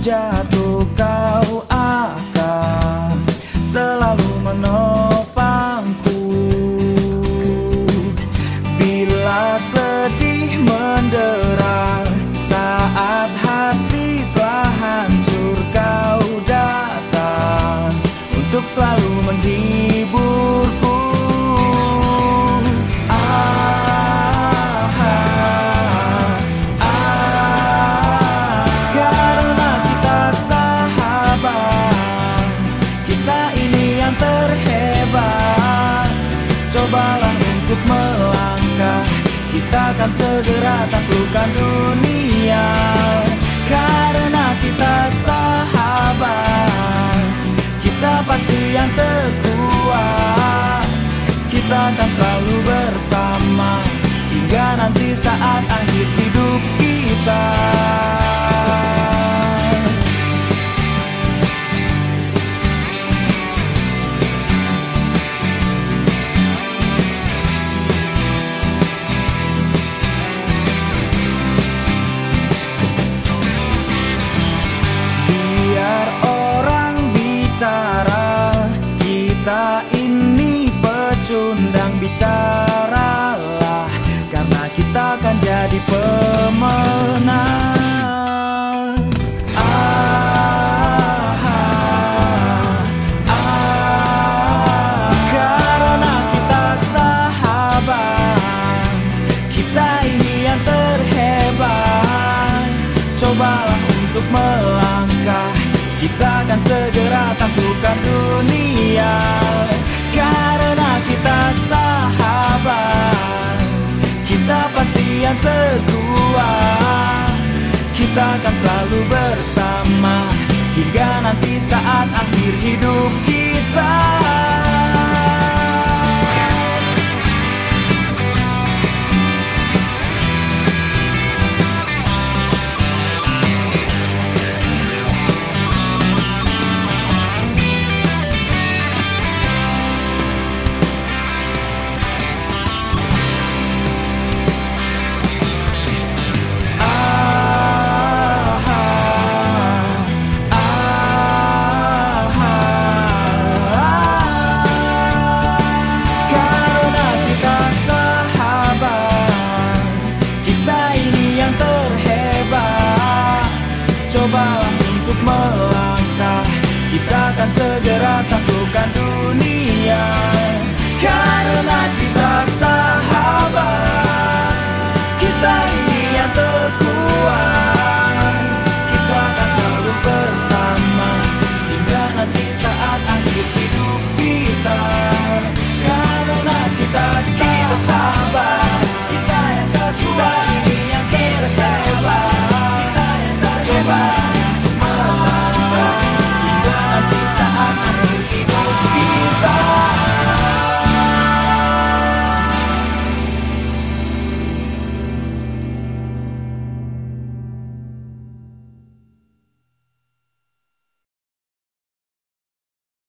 jatuh kau akan selalu menopangku. Bila sedih mendera, saat hati telah hancur, kau datang untuk selalu menghiburku. Karena kita sahabat, kita ini yang terhebat. Cobalah untuk melangkah, kita akan segera taklukkan dunia. Karena kita sahabat, kita pasti yang terkuat. Kita akan selalu bersama hingga nanti saat akhir hidup kita. Biar orang bicara, kita ini pecundang, bicaralah, karena kita akan jadi pemenang. Karena kita sahabat, kita ini yang terhebat. Cobalah untuk melangkah, kita akan segera taklukkan dunia. Karena kita sahabat, kita pasti yang terkuat. Kita akan selalu bersama hingga nanti saat akhir hidup kita. Cobalah untuk melangkah, kita akan segera